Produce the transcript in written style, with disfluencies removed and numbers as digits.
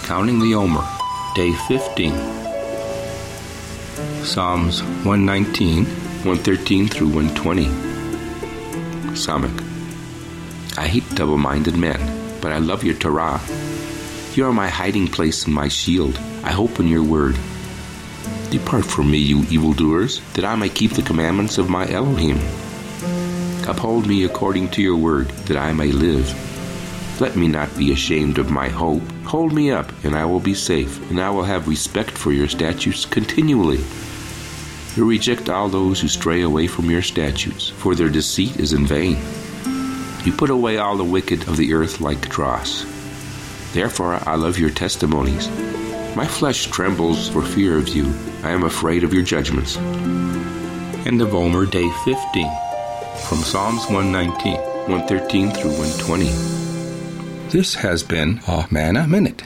Counting the Omer, Day 15. Psalms 119, 113 through 120. Samach. I hate double-minded men, but I love your Torah. You are my hiding place and my shield. I hope in your word. Depart from me, you evildoers, that I may keep the commandments of my Elohim. Uphold me according to your word, that I may live. Let me not be ashamed of my hope. Hold me up, and I will be safe, and I will have respect for your statutes continually. You reject all those who stray away from your statutes, for their deceit is in vain. You put away all the wicked of the earth like dross. Therefore I love your testimonies. My flesh trembles for fear of you. I am afraid of your judgments. End of Omer, Day 15. From Psalms 119, 113 through 120. This has been a Manna Minute.